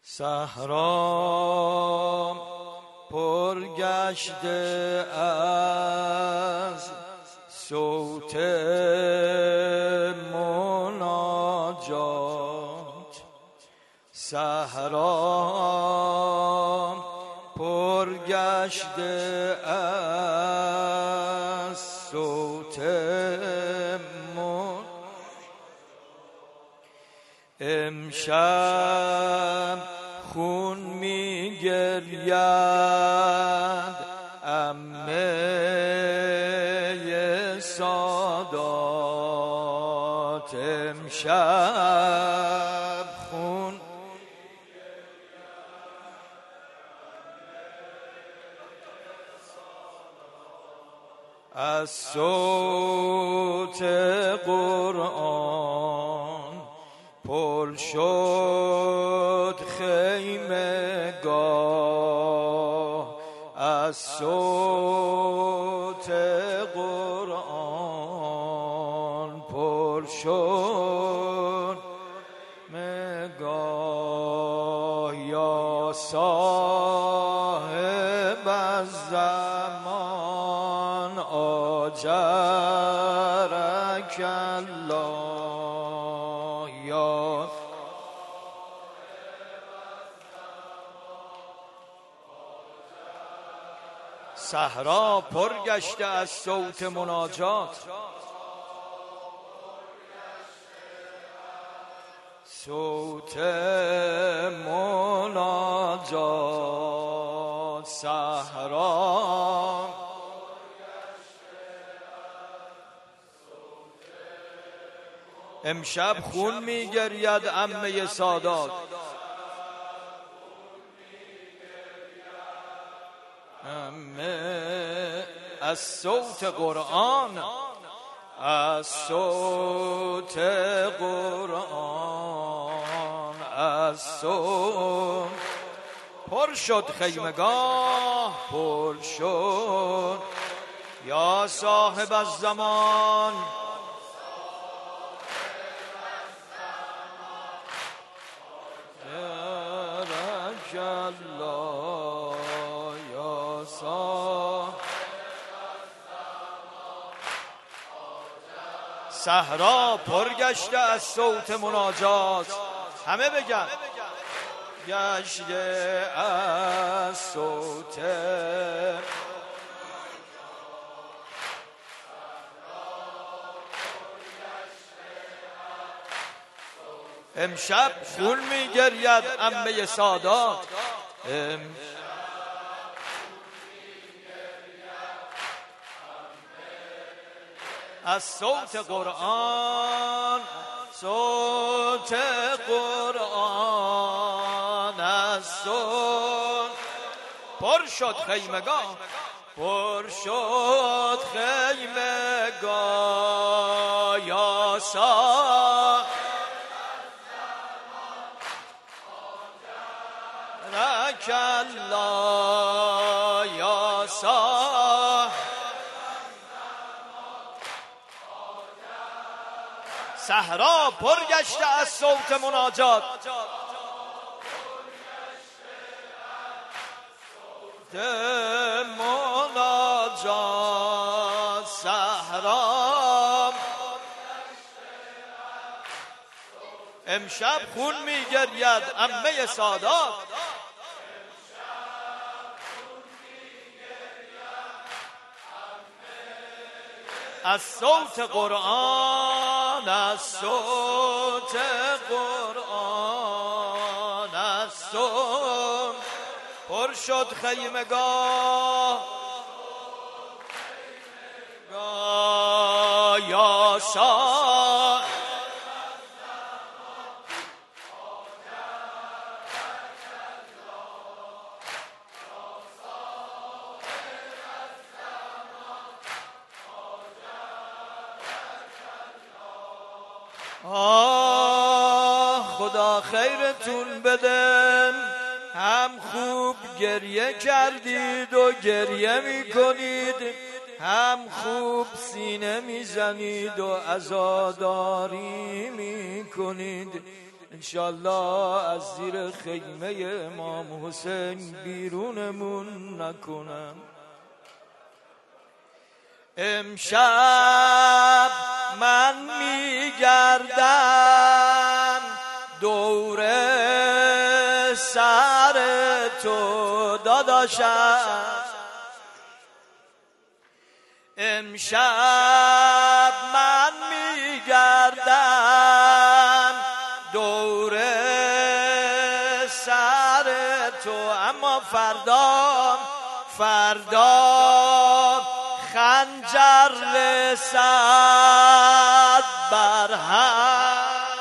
صحرا پر گشته از صوت مناجات، صحرا پر گشته از صوت امشب خون می گرید عمه سادات، امشب خون از صوت قرآن پر شد خیمگاه، از صوت قرآن پر شد خیمگاه. یا صاحب الزمان آجرک الله، یا صحرا پر گشته از صوت مناجات، صوت مناجات. صحرا امشب خون می‌گرید عمه سادات، از صوت قرآن، از صوت قرآن، از صوت پر شد خیمگاه، پر شد. یا صاحب الزمان آجرک الله، یا صاحب صحرا پر گشته از صوت مناجات. همه بگن گشته از صوت امشب خون می‌گرید عمه سادات، از صوت قرآن، صوت قرآن، از صوت پر شد خیمگاه، پر شد خیمگاه. یا صاحب آجرک الله، یا صاحب صحرا پر گشته از صوت مناجات، مناجات. صحرا امشب خون می‌گرید عمه سادات، از صوت قرآن، از صوت قرآن، از صوت پر شد خیمگاه. یا صاحب خدا خیرتون بده، هم خوب گریه کردید و گریه میکنید، هم خوب سینه میزنید و عزاداری میکنید. انشالله از زیر خیمه امام حسین بیرونمون نکنم. امشب من میگردم دور سر تو داداشم، امشب من میگردم دور سر تو، اما فردا خنجر رسد بر هم،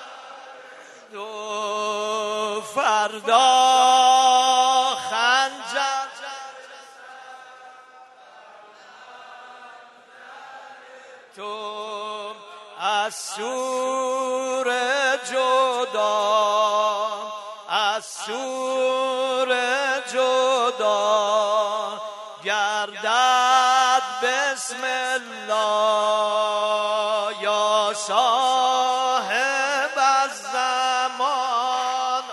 تو فردا خنجر تو از سور جدا گردد بسم الله یا صاحب الزمان.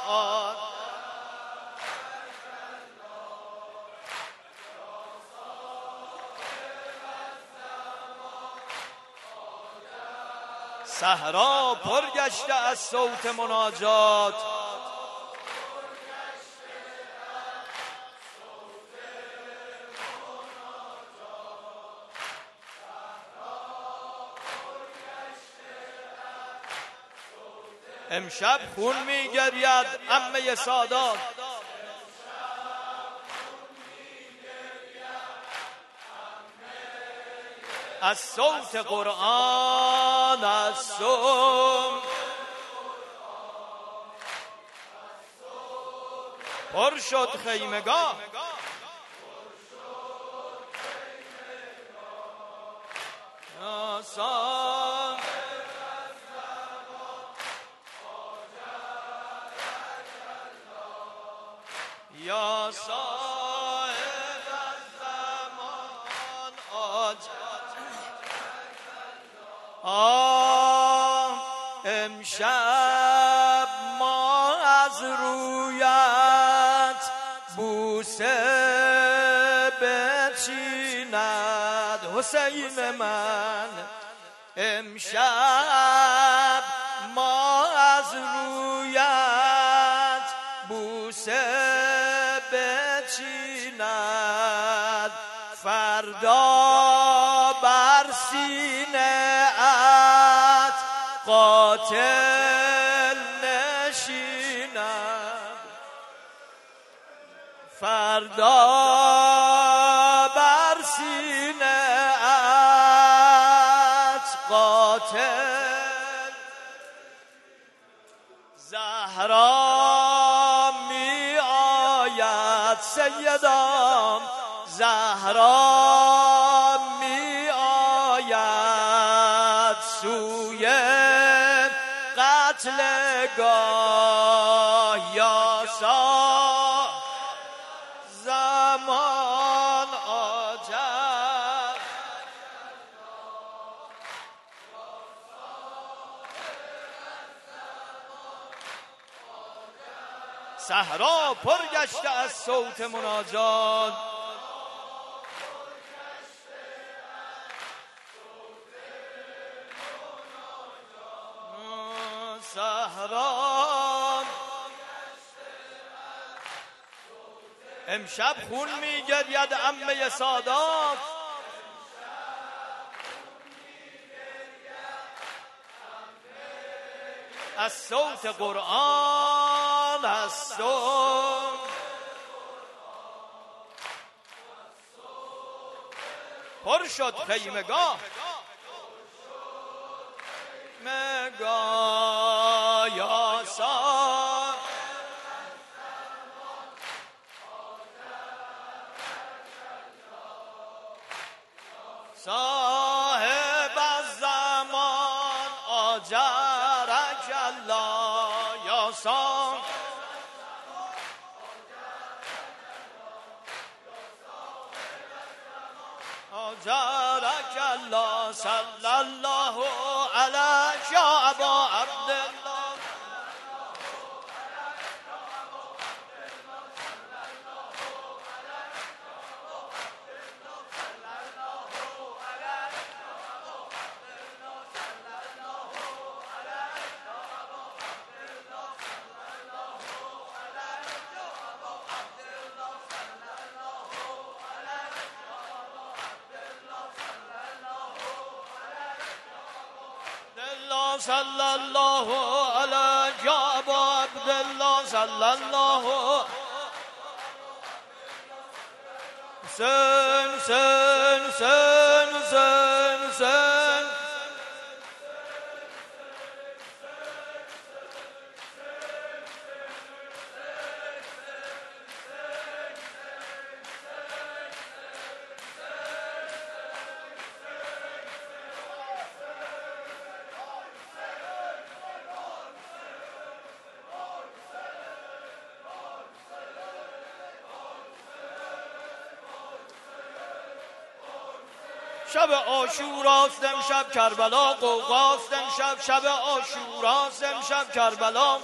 صحرا پر گشته از صوت مناجات، امشب خون میگرید عمه سادات، از صوت قرآن، از صوت پر شد خیمگاه. یا صاحب یا صاحب الزمان امشب ما از رویت بوسه بچیند حسین من، امشب ما از رویت بوسه بچیند، فردا بر سینه ات قاتل نشیند، فردا بر سینه ات قاتل. زهرا می آید سیدام، زهرا می آید سوی قتلگاه، یا زمان آجر. صحرا پر گشته از صوت مناجات، صحرا امشب خون میگرید عمه سادات، از صوت قرآن، از صوت پر شد خیمگاه. مگاه یا صاحب الزمان آجرک الله، یا صاحب آجرک الله، صلی الله علیک یا ابا عبدالله. صلی الله علیه یا ابا عبدالله صلی الله حسین حسین حسین حسین حسین شب عاشوراست امشب کربلا غوغاست امشب شب عاشوراست امشب کربلا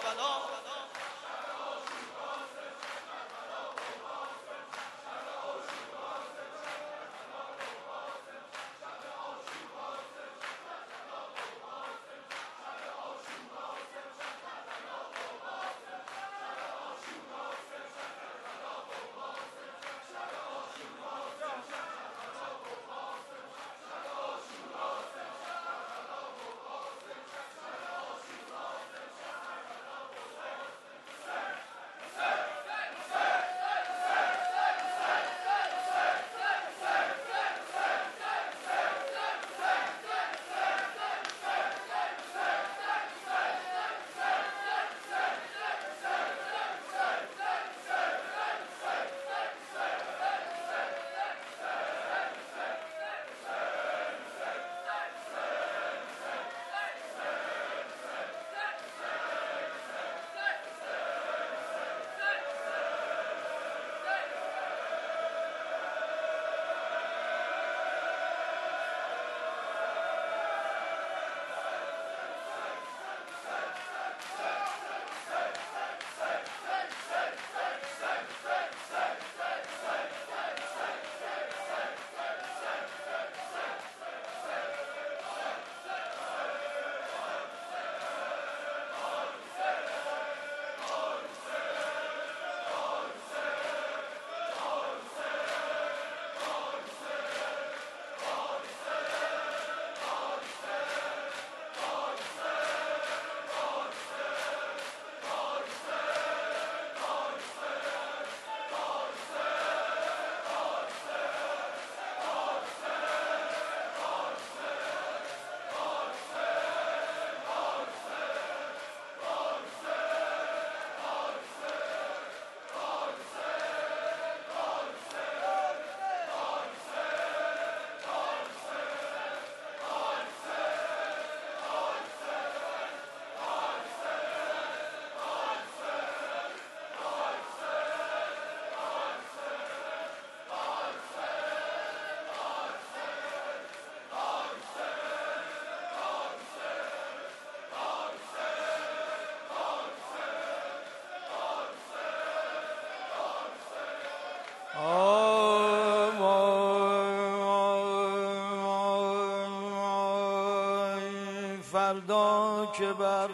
فردا که بر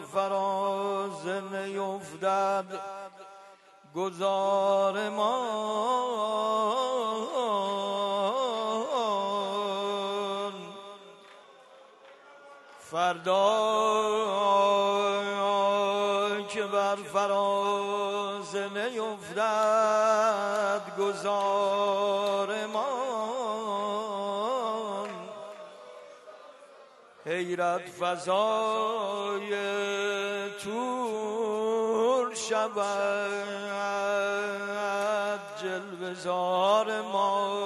فراز نیفتد گذار ما، فردا که بر فراز نیفتد گذار ما، حیرت فضای طور شود جلوه زار ما.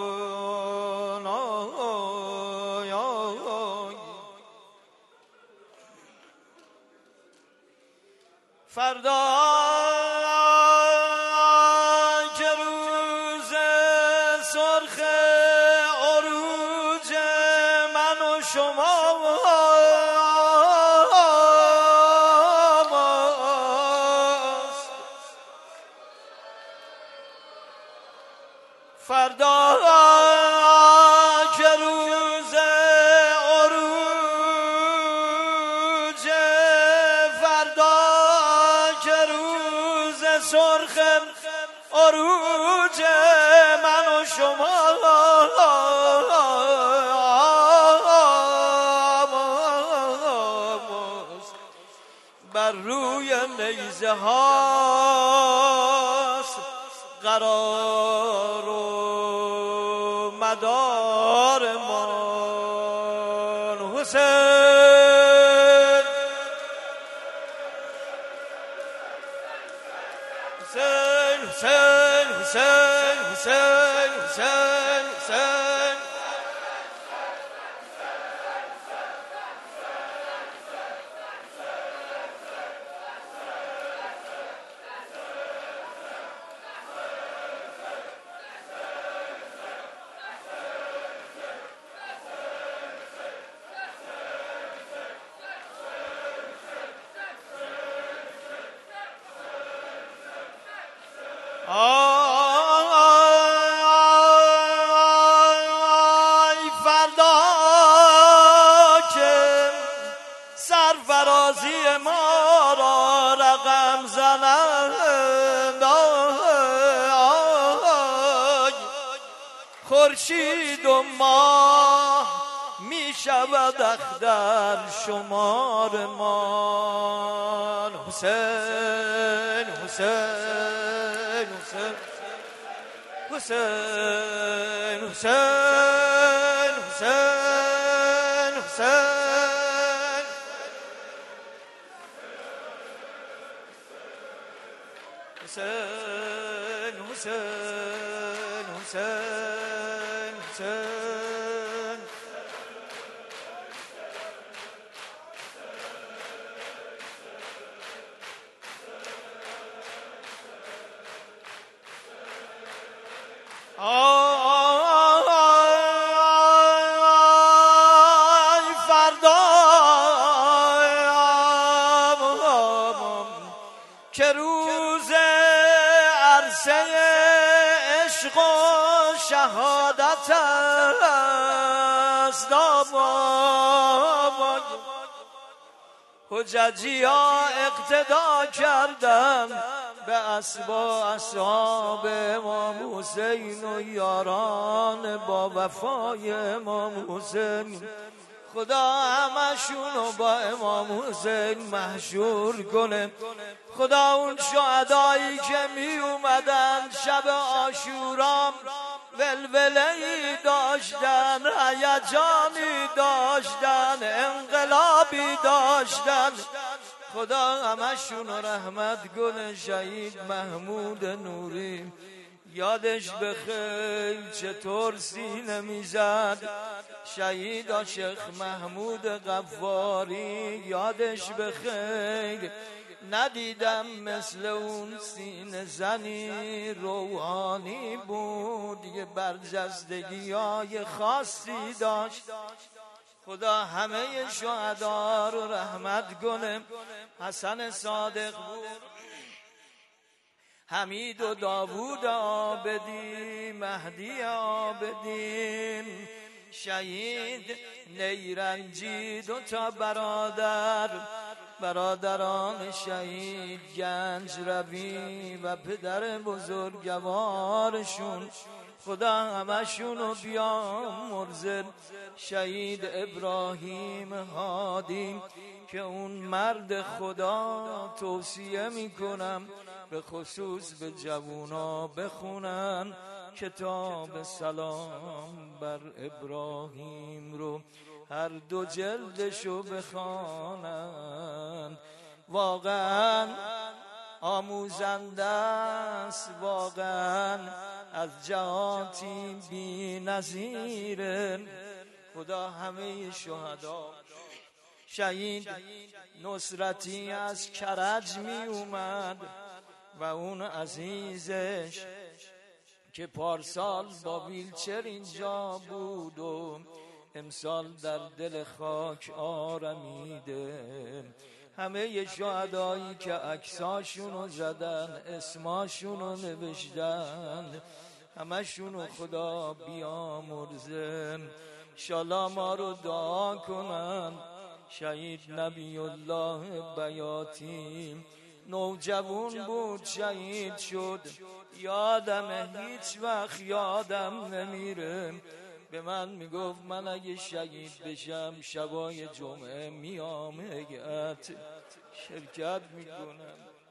فردا که روز سرخ عروج من و شما، فردا که روز عروج، فردا که روز سرخ عروج من و شما، نیزه هاست قرار و مدار من حسین حسین حسین حسین حسین حسین حسین آی فردا که سرفرازی ما را رقم زنند آی خورشید و ماه می شود اختر شمار مان حسین حسین حسین حسین حسین حسین حسین حسین حسین حسین حسین آی فردا که روز عرصه عشق و شهادت است حججی ها اقتدا کردن به اصحاب امام حسین و یاران با وفای امام حسین خدا همشونو با امام حسین محشور کنه خدا اون شهدایی که می اومدن شب عاشورا ولوله‌ای داشتن هیجانی داشتن انقلابی داشتن خدا همشون رحمت کنه شهید محمود نوری یادش بخیر چطور سینه میزد شهید عاشق محمود غفاری یادش بخیر ندیدم مثل اون سینه زنی روحانی بود یه برجستگی های خاصی داشت خدا همه شهدا رو رحمت کنه حسن صادق بود حمید و داوود عابدی مهدی عابدین شهید نیرنجی دو تا برادران شهید گنج روی و پدر بزرگوارشون خدا همشونو بیامرزه شهید ابراهیم هادی که اون مرد خدا توصیه میکنم به خصوص به جوونا بخونن کتاب سلام بر ابراهیم رو هر دو جلدشو بخوانن واقعا آموزنده است واقعا از جهاتی بی نظیره خدا همه شهدا شهید نصرتی از کرج می اومد و اون عزیزش که پارسال با ویلچر اینجا بود و امسال در دل خاک آرمیده همه شهدایی که عکساشونو زدن اسماشونو نوشتن همشونو خدا بیامرزه انشالله ما رو دعا کنن شهید نبی الله بیاتی نوجوان بود شهید شد یادم هیچ وقت یادم نمیره به من میگفت من اگه شهید بشم شبای جمعه میام هیئت شرکت میکنم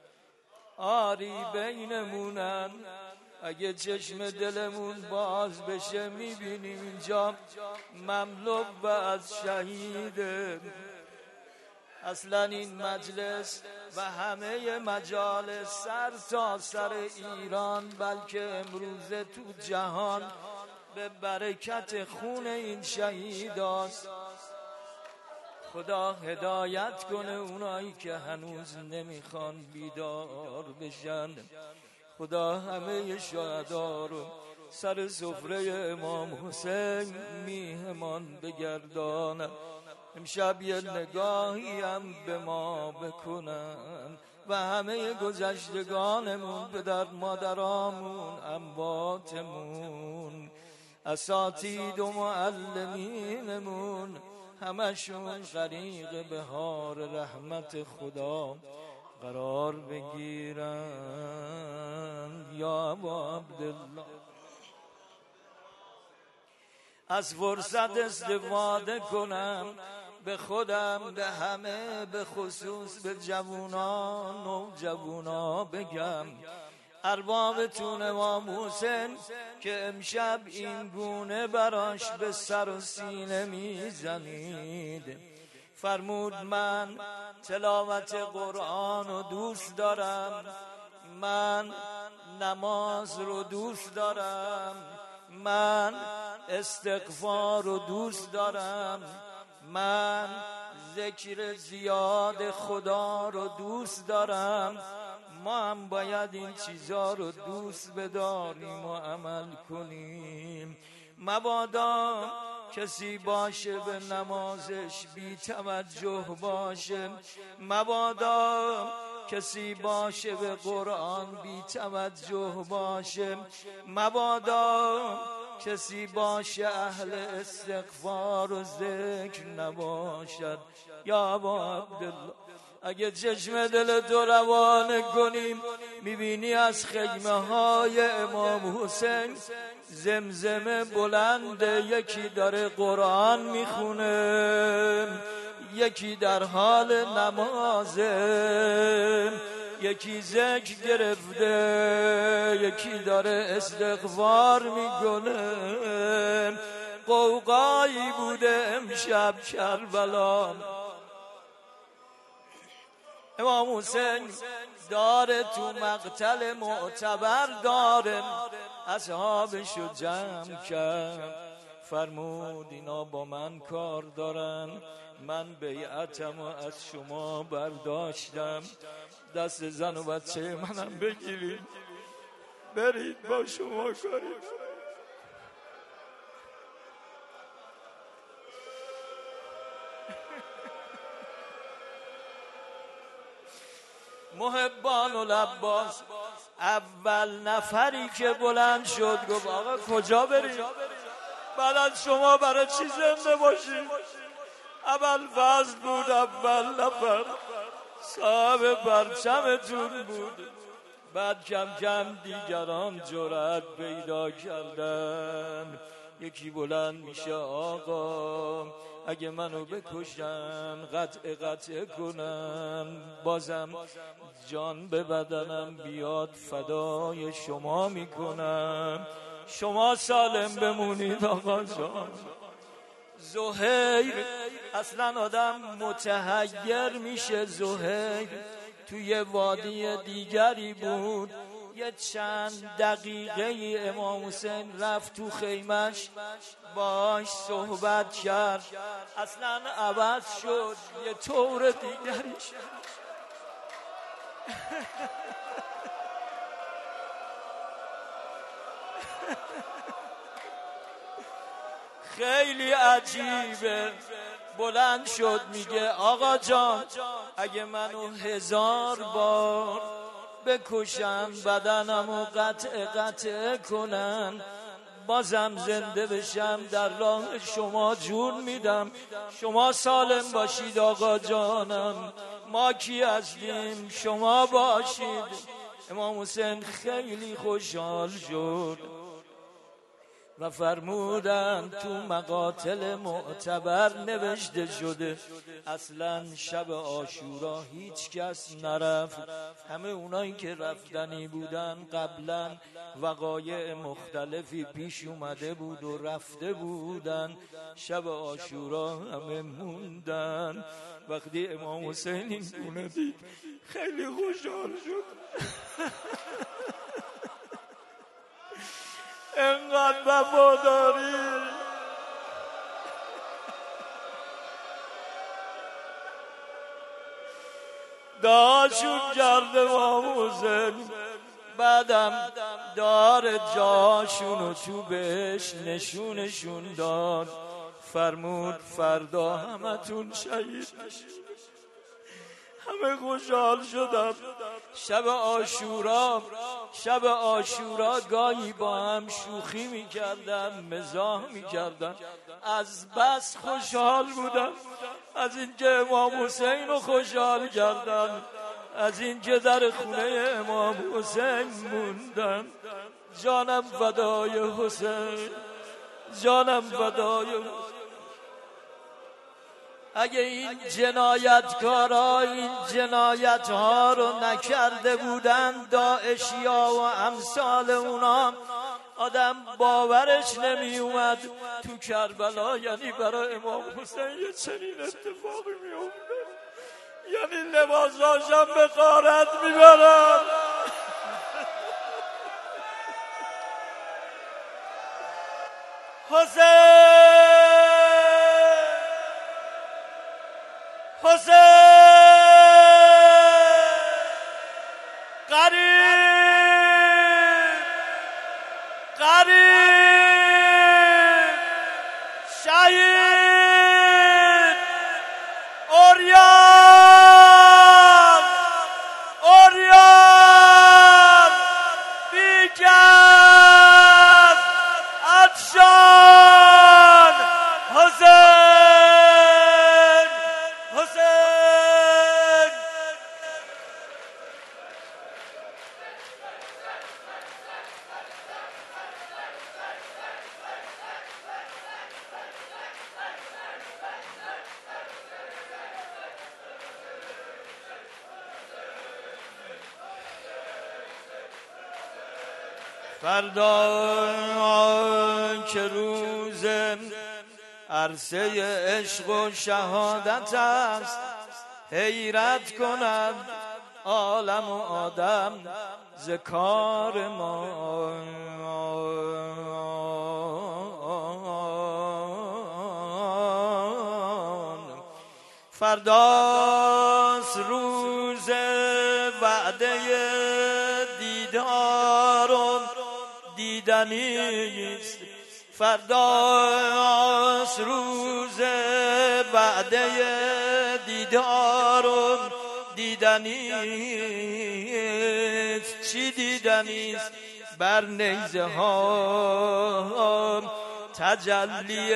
آری بینمونن. اگه چشم دلمون باز بشه میبینیم اینجا مملو از شهیده. اصلا این مجلس و همه مجالس سر تا سر ایران بلکه امروز تو جهان به برکت خون این شهیداست. خدا هدایت کنه اونایی که هنوز نمیخوان بیدار بشن. خدا همه شهدا رو سر سفره امام حسین میهمان بگردانم. امشب یه نگاهی هم به ما بکنن و همه گذشتگانمون، پدر مادرامون، امواتمون، اساتید و معلمینمون، همشون غریق بهار رحمت خدا قرار بگیرن. یا ابا عبدالله از فرصت استفاده کنم به خودم، به همه، به خصوص به جوانان و جوونا بگم اربابتون امام حسین که امشب این گونه براش به سر و سینه میزنید. فرمود من تلاوت قرآن رو دوست دارم، من نماز رو دوست دارم، من استغفار رو دوست دارم، من ذکر زیاد خدا رو دوست دارم. ما هم باید این چیزا رو دوست بداریم و عمل کنیم. مبادا کسی باشه به نمازش بی توجه باشه، مبادا کسی باشه به قرآن بی توجه باشه، مبادا کسی باشه اهل استغفار و ذکر نباشد. یا ابا عبدالله اگه چشم دل تو روانه کنیم میبینی از خیمه های امام حسین زمزمه بلنده، یکی داره قرآن میخونه، یکی در حال نمازه، یکی ذکر گرفته، یکی داره استغفار میکنه. قوقایی بوده امشب کربلا. امام حسین داره تو مقتل معتبر داره اصحابشو جمع کرد. فرمود اینا با من کار دارن، من بیعتم و از شما برداشتم، دست زن و بچه منم بگیرید برید با شما کاری. محبان العباس اول نفری که بلند شد گفت آقا کجا بریم؟ بعد از شما برای چی زنده باشیم؟ اول فضل بود، اول نفر صاحب پرچمتون بود. بعد کم کم دیگران جرأت پیدا کردن. یکی بلند میشه آقا اگه منو بکشن قطع کنن بازم جان به بدنم بیاد فدای شما میکنم، شما سالم بمونید آقا جان. زهیر اصلا آدم متحیر میشه. زهیر توی وادی دیگری بود، یه چند دقیقه امام حسین رفت تو خیمش باش صحبت کرد، اصلا عوض شد، یه طور دیگری شد. خیلی عجیبه. بلند شد میگه آقا جان اگه منو 1000 بار بکشن بدنمو قطع کنن بازم زنده بشم در راه شما جون میدم، شما سالم باشید آقا جانم، ما کی هستیم شما باشید. امام حسین خیلی خوشحال شد. و فرمودن تو مقاتل معتبر نوشته شده اصلا شب عاشورا هیچ کس نرفت. همه اونایی که رفتنی بودن قبلا وقایع مختلفی پیش اومده بود و رفته بودن، شب عاشورا همه موندن. وقتی امام حسین این گونه دید خیلی خوشحال شد. انقدر وفاداری داشون کرد امام حسین. بعدم دار جاشونو تو بهش نشونشون داد، فرمود فردا همتون شهید میشید. همه خوشحال شدن. شب عاشورا گاهی با هم شوخی میکردن، مزاح میکردن، از بس خوشحال بودن. از اینکه امام حسین رو خوشحال کردن، از اینکه در خونه امام حسین موندن. جانم فدای حسین، جانم فدای حسین. اگه این جنایتکارا این جنایت ها رو نکرده بودن، داعشیا و امثال اونا، آدم باورش نمی اومد تو کربلا یعنی برای امام حسین یه چنین اتفاقی می افتاد. یعنی لباساشم به غارت می برن. حسین قریب شهید اوریان بیکس عطشان حسین فردا که روز عرصه عشق و شهادت است، حیرت کند عالم و آدم ز کار ما. فرداست روز وعده دیدار و دیدنیست. فرداست روز وعده دیدار و دیدنیست. چی دیدنیست؟ بر نیزه ها تجلی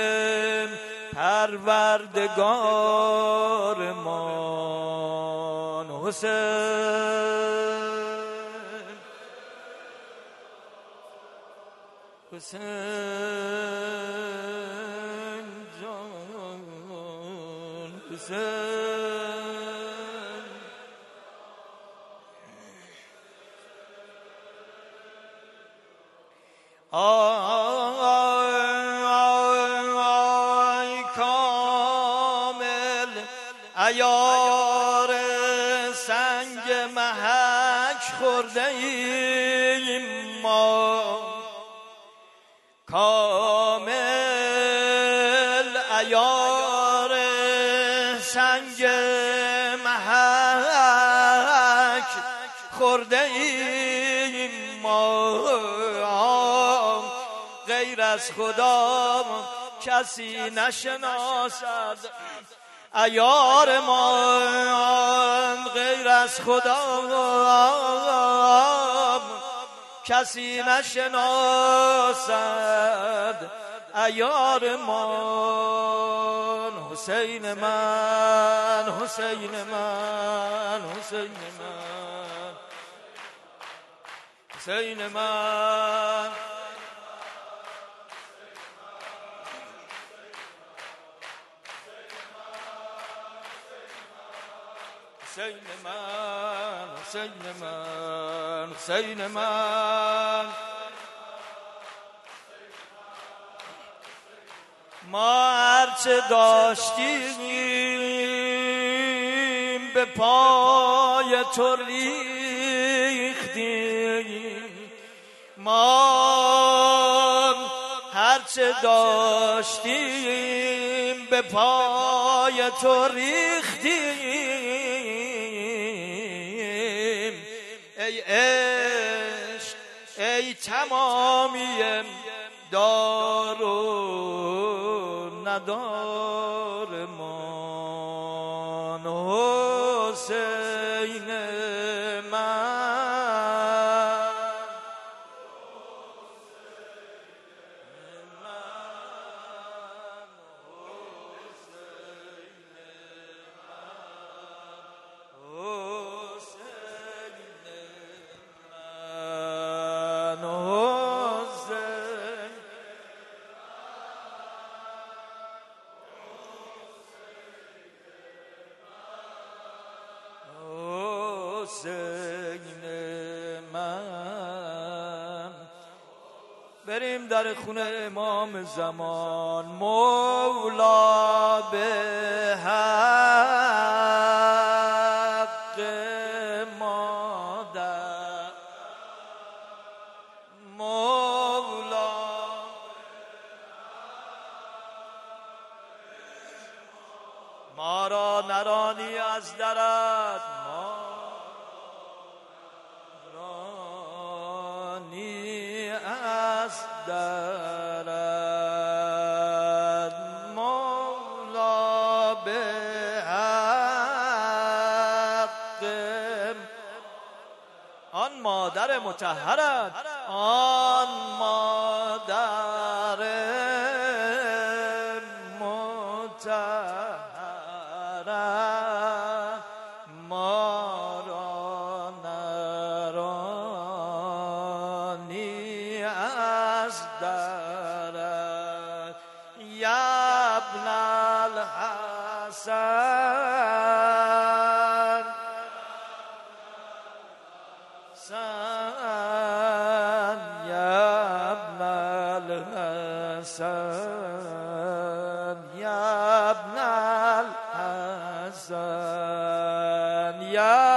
پروردگار مان حسین. حسین جان حسین. آی کامل عیار سنگ محک خورده ایم ما، کامل عیار سنگ محک خورده ایم ما. غیر از خدا کسی نشناسد عیار ما، غیر از خدا کسی نشناسد عیار من. حسین من، حسین من، حسین من، حسین من. حسین من حسین من حسین من ما هرچه داشتیم به پای تو ریختیم ما هرچه داشتیم به پای تو ریختیم ای عشق ای تمامی دار و ندار من حسین من حسین من بریم در خونه امام زمان مولا به حق مادر مولا ما را نرانی از درت درد مولا به حق آن مادر مطهرت آن مادر مطهرت ما را نرانی از درد یا ابن الحسن یا ابن الحسن یا ابن الحسن یا